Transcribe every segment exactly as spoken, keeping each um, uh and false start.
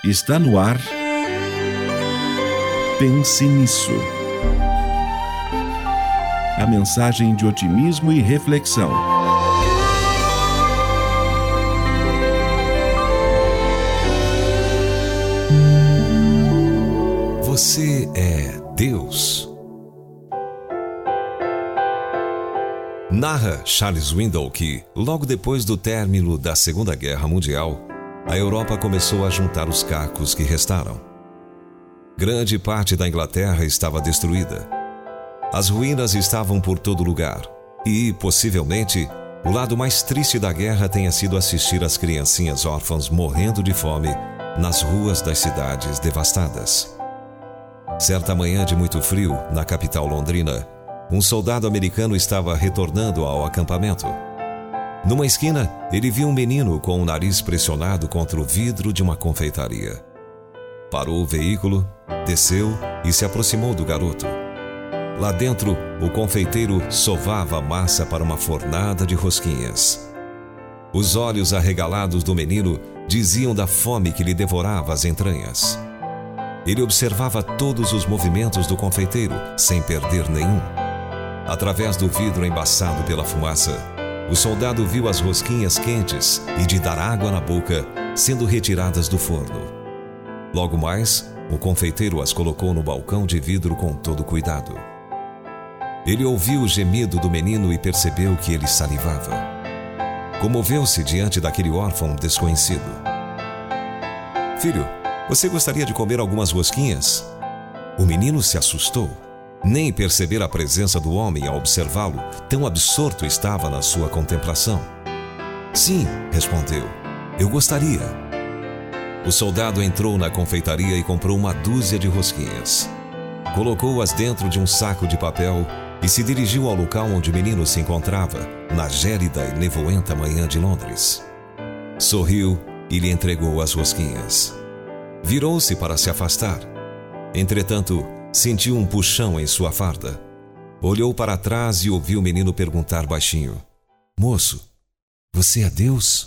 Está no ar. Pense nisso. A mensagem de otimismo e reflexão. Você é Deus? Narra Charles Swindoll que, logo depois do término da Segunda Guerra Mundial, a Europa começou a juntar os cacos que restaram. Grande parte da Inglaterra estava destruída. As ruínas estavam por todo lugar e, possivelmente, o lado mais triste da guerra tenha sido assistir as criancinhas órfãs morrendo de fome nas ruas das cidades devastadas. Certa manhã de muito frio, na capital londrina, um soldado americano estava retornando ao acampamento. Numa esquina, ele viu um menino com o nariz pressionado contra o vidro de uma confeitaria. Parou o veículo, desceu e se aproximou do garoto. Lá dentro, o confeiteiro sovava a massa para uma fornada de rosquinhas. Os olhos arregalados do menino diziam da fome que lhe devorava as entranhas. Ele observava todos os movimentos do confeiteiro, sem perder nenhum. Através do vidro embaçado pela fumaça, o soldado viu as rosquinhas quentes e de dar água na boca sendo retiradas do forno. Logo mais, o confeiteiro as colocou no balcão de vidro com todo cuidado. Ele ouviu o gemido do menino e percebeu que ele salivava. Comoveu-se diante daquele órfão desconhecido. "Filho, você gostaria de comer algumas rosquinhas?" O menino se assustou. Nem perceber a presença do homem ao observá-lo, tão absorto estava na sua contemplação. "Sim", respondeu, "eu gostaria." O soldado entrou na confeitaria e comprou uma dúzia de rosquinhas. Colocou-as dentro de um saco de papel e se dirigiu ao local onde o menino se encontrava, na gélida e nevoenta manhã de Londres. Sorriu e lhe entregou as rosquinhas. Virou-se para se afastar. Entretanto, sentiu um puxão em sua farda. Olhou para trás e ouviu o menino perguntar baixinho: "Moço, você é Deus?"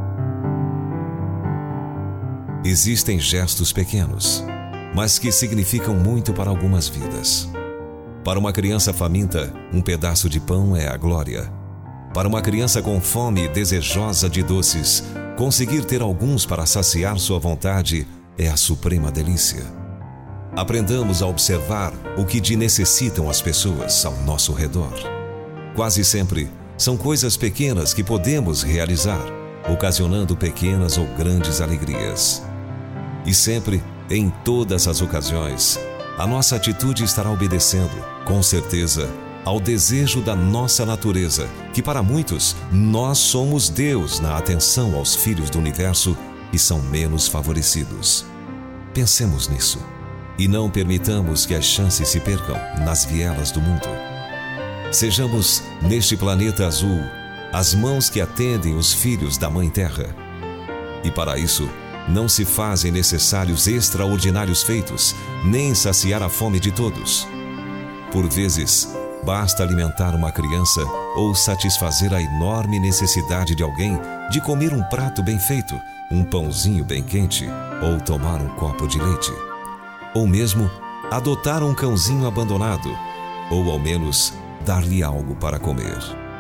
Existem gestos pequenos, mas que significam muito para algumas vidas. Para uma criança faminta, um pedaço de pão é a glória. Para uma criança com fome e desejosa de doces, conseguir ter alguns para saciar sua vontade é a suprema delícia. Aprendamos a observar o que de necessitam as pessoas ao nosso redor. Quase sempre, são coisas pequenas que podemos realizar, ocasionando pequenas ou grandes alegrias. E sempre, em todas as ocasiões, a nossa atitude estará obedecendo, com certeza, ao desejo da nossa natureza, que para muitos, nós somos Deus na atenção aos filhos do universo que são menos favorecidos. Pensemos nisso. E não permitamos que as chances se percam nas vielas do mundo. Sejamos, neste planeta azul, as mãos que atendem os filhos da Mãe Terra. E para isso, não se fazem necessários extraordinários feitos, nem saciar a fome de todos. Por vezes, basta alimentar uma criança ou satisfazer a enorme necessidade de alguém de comer um prato bem feito, um pãozinho bem quente ou tomar um copo de leite. Ou mesmo adotar um cãozinho abandonado, ou ao menos dar-lhe algo para comer.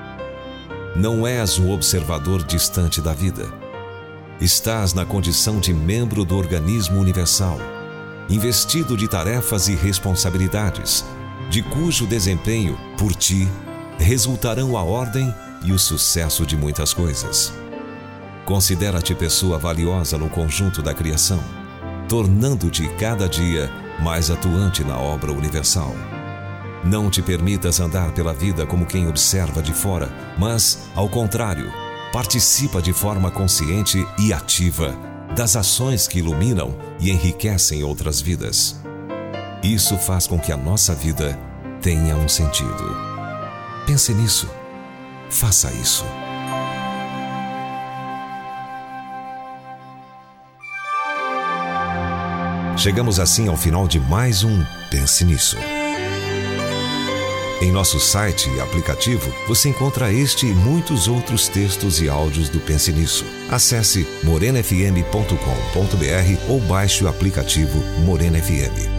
Não és um observador distante da vida. Estás na condição de membro do organismo universal, investido de tarefas e responsabilidades, de cujo desempenho, por ti, resultarão a ordem e o sucesso de muitas coisas. Considera-te pessoa valiosa no conjunto da criação, tornando-te cada dia mais atuante na obra universal. Não te permitas andar pela vida como quem observa de fora, mas, ao contrário, participa de forma consciente e ativa das ações que iluminam e enriquecem outras vidas. Isso faz com que a nossa vida tenha um sentido. Pense nisso. Faça isso. Chegamos assim ao final de mais um Pense Nisso. Em nosso site e aplicativo, você encontra este e muitos outros textos e áudios do Pense Nisso. Acesse morena f m ponto com ponto b r ou baixe o aplicativo Morena F M.